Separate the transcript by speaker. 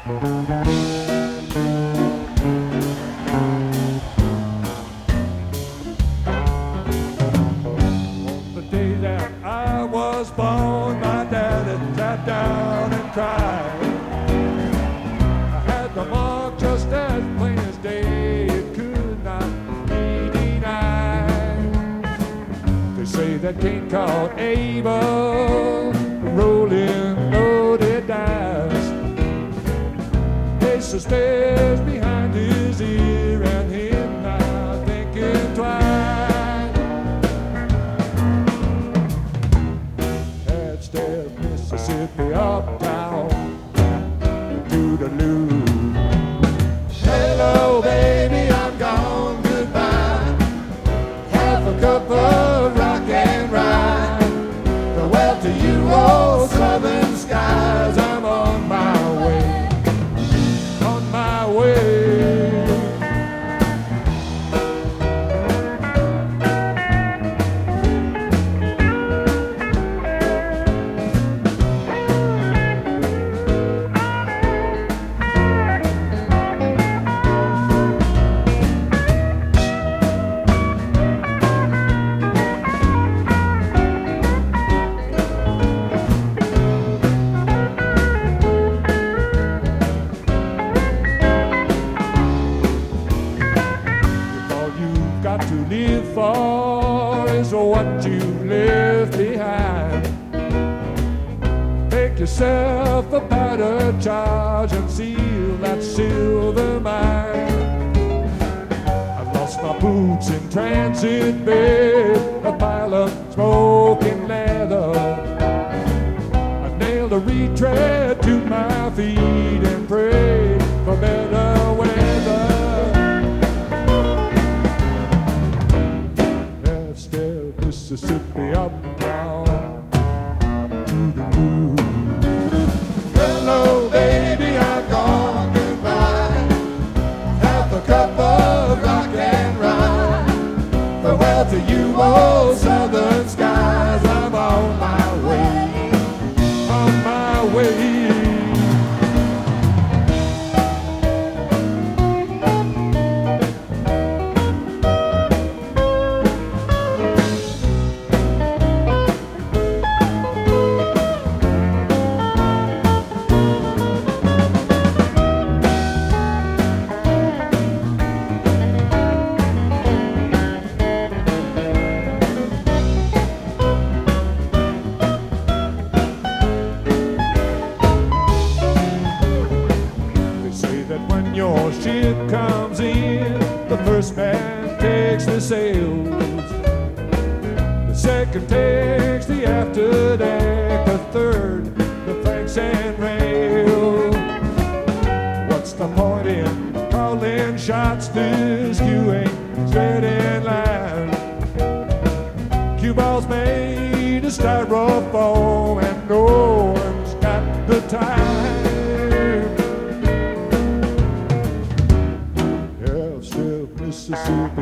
Speaker 1: The day that I was born, my daddy sat down and cried. I had the mark just as plain as day, it could not be denied. They say that Cain called Abel, rolling loaded dice. Ace stares behind his ear and him not thinking twice. Head step Mississippi uptown to the loo. Hello baby, I'm gone, goodbye. Half a cup of rock and rye. Farewell to you, old southern skies. I'm on my way, on my way. Got to live for is what you left behind. Make yourself a powder charge and seal that silver mine. I've lost my boots in transit bed, a pile of smoking leather. I nailed a retread to my feet and prayed for better weather. Mississippi uptown to the moon. Hello baby, I'm gone, goodbye. Half a cup of rock and rye. Farewell to you, old southern skies. I'm on my way, on my way. When your ship comes in, the first man takes the sails, the second takes the after deck, the third the planks and rail. What's the point in calling shots? This cue ain't straight in line. Cue ball's made of styrofoam and no one's got the time. Mississippi